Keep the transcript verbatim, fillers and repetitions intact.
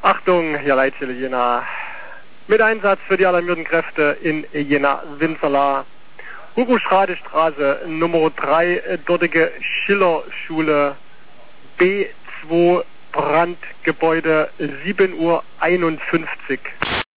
Achtung, hier Leitstelle Jena. Mit Einsatz für die alarmierten Kräfte in Jena-Winzerla. Hugo-Schrade-Straße Nummer drei, dortige Schiller-Schule, B zwei, Brandgebäude, sieben Uhr einundfünfzig.